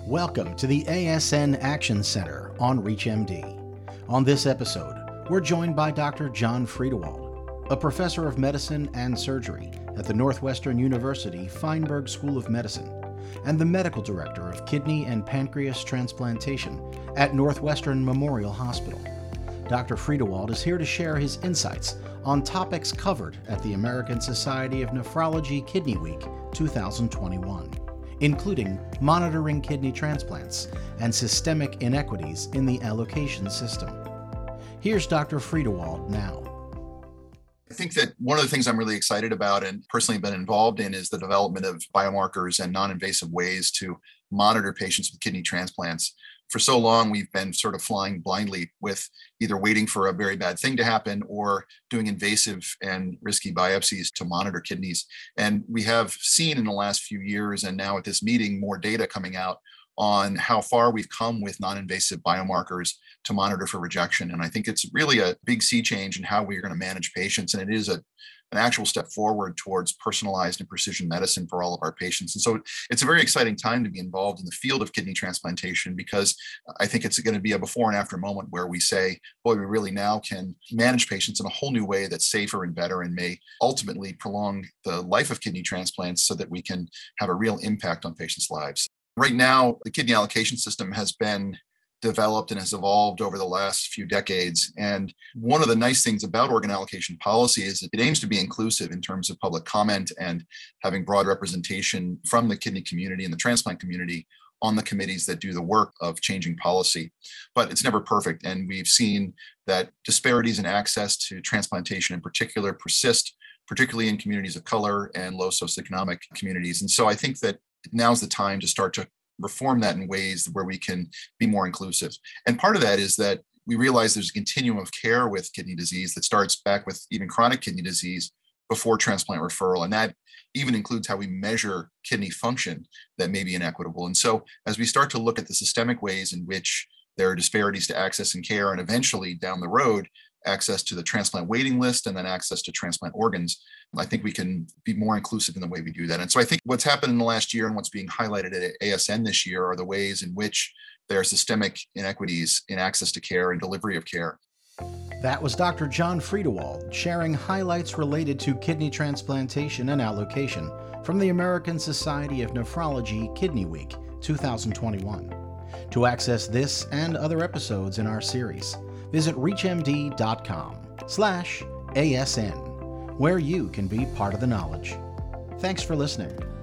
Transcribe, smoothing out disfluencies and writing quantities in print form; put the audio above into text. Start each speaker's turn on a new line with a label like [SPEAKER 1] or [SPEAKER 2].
[SPEAKER 1] Welcome to the ASN Action Center on ReachMD. On this episode, we're joined by Dr. John Friedewald, a professor of medicine and surgery at the Northwestern University Feinberg School of Medicine and the medical director of kidney and pancreas transplantation at Northwestern Memorial Hospital. Dr. Friedewald is here to share his insights on topics covered at the American Society of Nephrology Kidney Week 2021, including monitoring kidney transplants and systemic inequities in the allocation system. Here's Dr. Friedewald now.
[SPEAKER 2] I think that one of the things I'm really excited about and personally been involved in is the development of biomarkers and non-invasive ways to monitor patients with kidney transplants. For so long, we've been sort of flying blindly with either waiting for a very bad thing to happen or doing invasive and risky biopsies to monitor kidneys. And we have seen in the last few years, and now at this meeting, more data coming out on how far we've come with non-invasive biomarkers to monitor for rejection. And I think it's really a big sea change in how we're going to manage patients. And it is an actual step forward towards personalized and precision medicine for all of our patients. And so it's a very exciting time to be involved in the field of kidney transplantation, because I think it's going to be a before and after moment where we say, boy, we really now can manage patients in a whole new way that's safer and better and may ultimately prolong the life of kidney transplants so that we can have a real impact on patients' lives. Right now, the kidney allocation system has been developed and has evolved over the last few decades. And one of the nice things about organ allocation policy is that it aims to be inclusive in terms of public comment and having broad representation from the kidney community and the transplant community on the committees that do the work of changing policy. But it's never perfect. And we've seen that disparities in access to transplantation in particular persist, particularly in communities of color and low socioeconomic communities. And so I think that now's the time to start to reform that in ways where we can be more inclusive. And part of that is that we realize there's a continuum of care with kidney disease that starts back with even chronic kidney disease before transplant referral. And that even includes how we measure kidney function that may be inequitable. And so as we start to look at the systemic ways in which there are disparities to access and care, and eventually down the road, access to the transplant waiting list and then access to transplant organs, I think we can be more inclusive in the way we do that. And so I think what's happened in the last year and what's being highlighted at ASN this year are the ways in which there are systemic inequities in access to care and delivery of care.
[SPEAKER 1] That was Dr. John Friedewald sharing highlights related to kidney transplantation and allocation from the American Society of Nephrology Kidney Week 2021. To access this and other episodes in our series, visit reachmd.com/ASN, where you can be part of the knowledge. Thanks for listening.